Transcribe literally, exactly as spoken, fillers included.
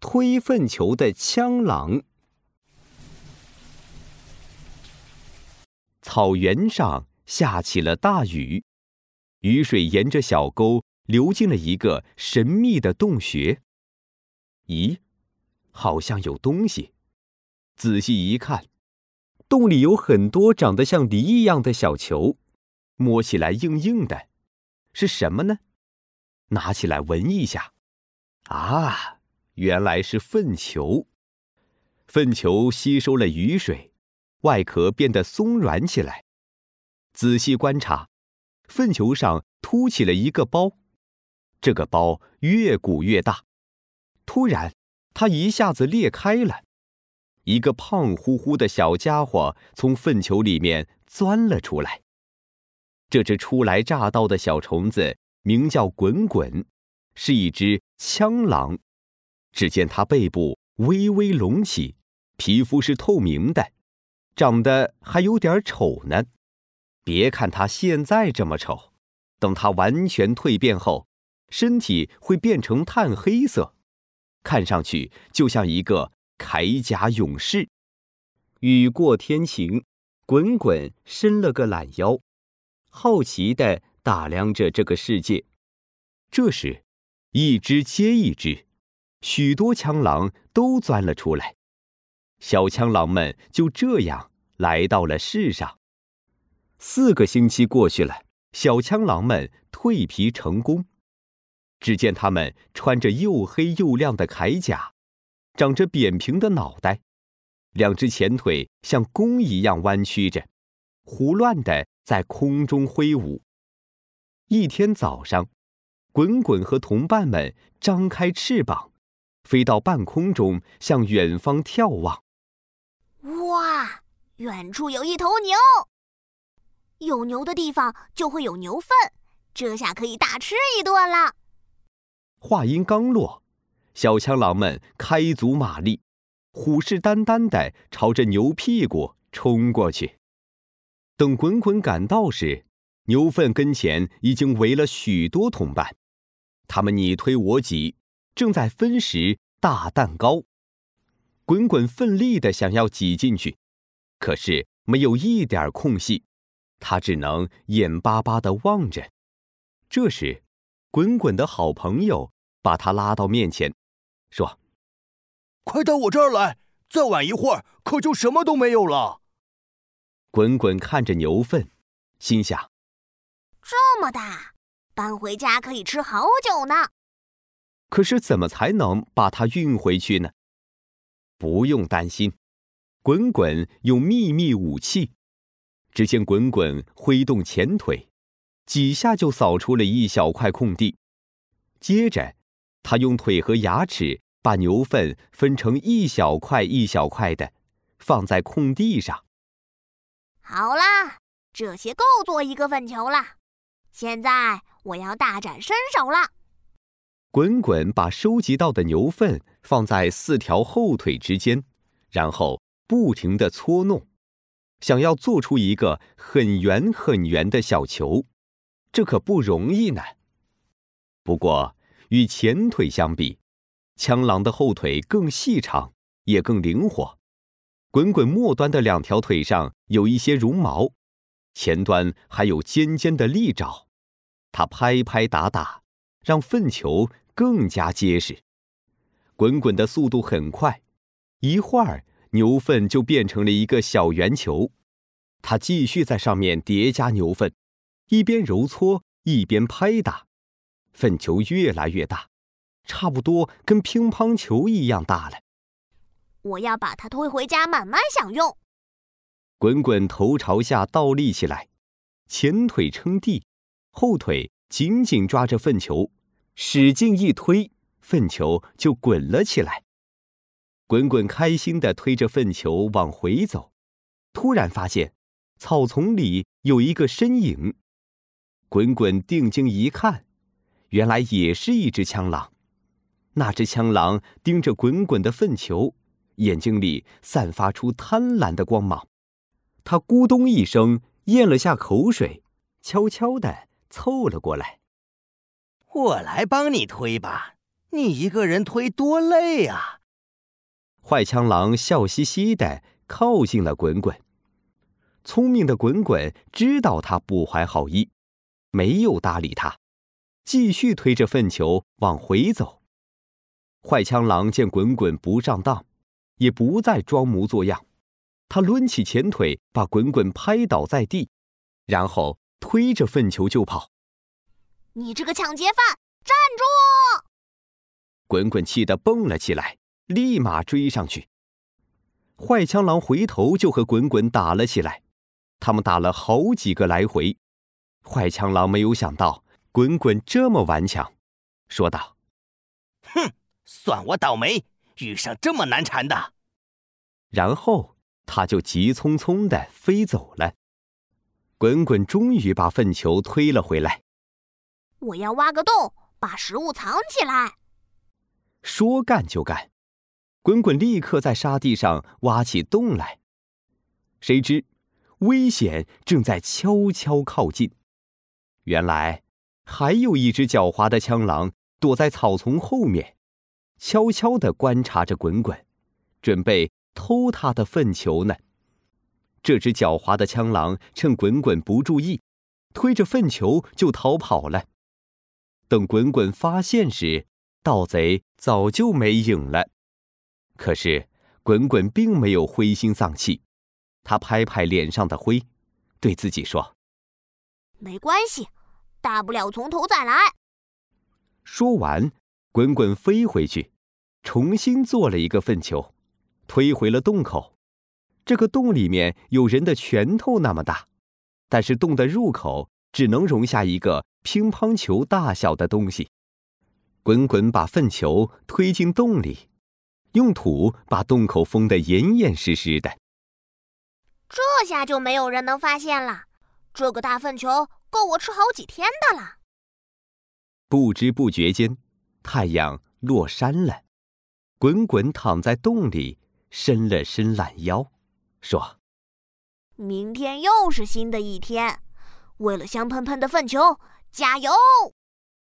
推粪球的枪狼。草原上下起了大雨，雨水沿着小沟流进了一个神秘的洞穴。咦，好像有东西。仔细一看，洞里有很多长得像梨一样的小球，摸起来硬硬的，是什么呢？拿起来闻一下，啊，原来是粪球。粪球吸收了雨水，外壳变得松软起来。仔细观察，粪球上凸起了一个包，这个包越鼓越大。突然，它一下子裂开了，一个胖乎乎的小家伙从粪球里面钻了出来。这只初来乍到的小虫子名叫滚滚，是一只枪狼。只见它背部微微隆起，皮肤是透明的，长得还有点丑呢。别看它现在这么丑，等它完全蜕变后，身体会变成炭黑色，看上去就像一个铠甲勇士。雨过天晴，滚滚伸了个懒腰，好奇地打量着这个世界。这时，一只接一只，许多枪狼都钻了出来。小枪狼们就这样来到了世上。四个星期过去了，小枪狼们蜕皮成功。只见他们穿着又黑又亮的铠甲，长着扁平的脑袋，两只前腿像弓一样弯曲着，胡乱地在空中挥舞。一天早上，滚滚和同伴们张开翅膀，飞到半空中，向远方眺望。 哇，远处有一头牛！有牛的地方就会有牛粪，这下可以大吃一顿了。 话音刚落，小枪狼们开足马力，虎视眈眈地朝着牛屁股冲过去。等滚滚赶到时，牛粪跟前已经围了许多同伴，他们你推我挤，正在分食大蛋糕。滚滚奋力地想要挤进去，可是没有一点空隙，他只能眼巴巴地望着。这时，滚滚的好朋友把他拉到面前，说：“ 快到我这儿来，再晚一会儿可就什么都没有了。” 滚滚看着牛粪，心想： 这么大，搬回家可以吃好久呢。 可是怎么才能把它运回去呢？不用担心，滚滚有秘密武器。只见滚滚挥动前腿，几下就扫出了一小块空地。接着，他用腿和牙齿把牛粪分成一小块一小块的，放在空地上。 好啦，这些够做一个粪球了。现在我要大展身手了。 滚滚把收集到的牛粪放在四条后腿之间，然后不停地搓弄，想要做出一个很圆很圆的小球，这可不容易呢。不过，与前腿相比，枪狼的后腿更细长，也更灵活。滚滚末端的两条腿上有一些绒毛，前端还有尖尖的利爪。它拍拍打打，让粪球更加结实。滚滚的速度很快，一会儿牛粪就变成了一个小圆球。他继续在上面叠加牛粪，一边揉搓一边拍打，粪球越来越大，差不多跟乒乓球一样大了。 我要把它推回家慢慢享用。 滚滚头朝下倒立起来，前腿撑地，后腿紧紧抓着粪球，使劲一推，粪球就滚了起来。滚滚开心地推着粪球往回走，突然发现草丛里有一个身影。滚滚定睛一看，原来也是一只枪狼。那只枪狼盯着滚滚的粪球，眼睛里散发出贪婪的光芒。他咕咚一声咽了下口水，悄悄地凑了过来。 我来帮你推吧， 你一个人推多累啊！ 坏枪狼笑嘻嘻地靠近了滚滚。聪明的滚滚知道他不怀好意，没有搭理他，继续推着粪球往回走。坏枪狼见滚滚不上当，也不再装模作样，他抡起前腿把滚滚拍倒在地，然后推着粪球就跑。 你这个抢劫犯，站住！ 滚滚气得蹦了起来，立马追上去。坏枪狼回头就和滚滚打了起来，他们打了好几个来回。坏枪狼没有想到滚滚这么顽强，说道： 哼，算我倒霉，遇上这么难缠的。 然后他就急匆匆地飞走了。滚滚终于把粪球推了回来。 我要挖个洞，把食物藏起来。 说干就干，滚滚立刻在沙地上挖起洞来。谁知危险正在悄悄靠近。原来还有一只狡猾的枪狼躲在草丛后面，悄悄地观察着滚滚，准备偷他的粪球呢。这只狡猾的枪狼趁滚滚不注意，推着粪球就逃跑了。等滚滚发现时，盗贼早就没影了。可是滚滚并没有灰心丧气，他拍拍脸上的灰，对自己说： 没关系，大不了从头再来。 说完，滚滚飞回去，重新做了一个粪球，推回了洞口。这个洞里面有人的拳头那么大，但是洞的入口只能容下一个乒乓球大小的东西。滚滚把粪球推进洞里，用土把洞口封得严严实实的。 这下就没有人能发现了，这个大粪球够我吃好几天的了。 不知不觉间，太阳落山了。滚滚躺在洞里，伸了伸懒腰，说： 明天又是新的一天，为了香喷喷的粪球，加油！